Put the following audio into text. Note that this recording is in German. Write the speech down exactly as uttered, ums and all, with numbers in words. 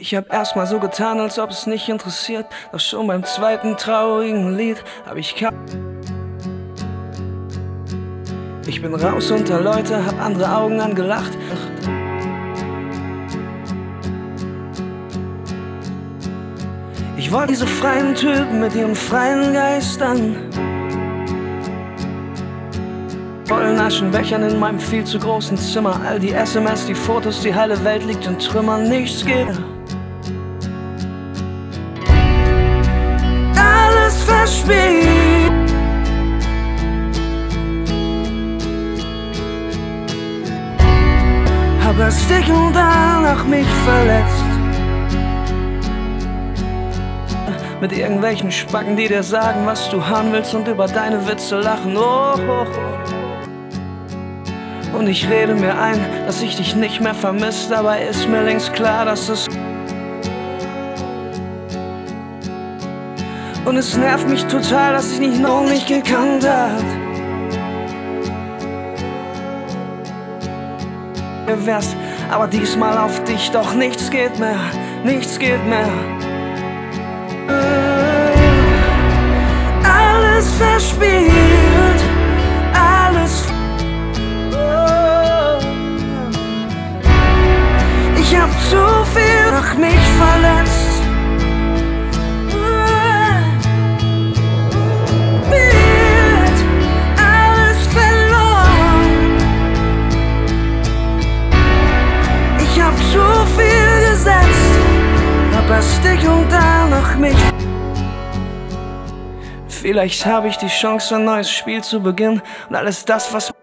Ich hab erstmal so getan, als ob es nicht interessiert. Doch schon beim zweiten traurigen Lied hab ich ka Ich bin raus unter Leute, hab andere Augen angelacht. Ich wollte diese freien Typen mit ihren freien Geistern, vollen Aschenbechern in meinem viel zu großen Zimmer. All die S M S, die Fotos, die heile Welt liegt in Trümmern. Nichts geht. Alles verspielt. Hab erst dich und danach mich verletzt. Mit irgendwelchen Spacken, die dir sagen, was du hören willst und über deine Witze lachen. Oh, oh, oh. Und ich rede mir ein, dass ich dich nicht mehr vermisst. Dabei ist mir längst klar, dass es... Und es nervt mich total, dass ich dich noch nicht gekannt hab. Du wärst aber diesmal auf dich, doch nichts geht mehr, nichts geht mehr. Alles verspielt, alles. Ich hab zu viel nach mich verletzt. Bild, alles verloren. Ich hab zu viel gesetzt, hab erst dich und danach mich. Vielleicht habe ich die Chance, ein neues Spiel zu beginnen und alles das, was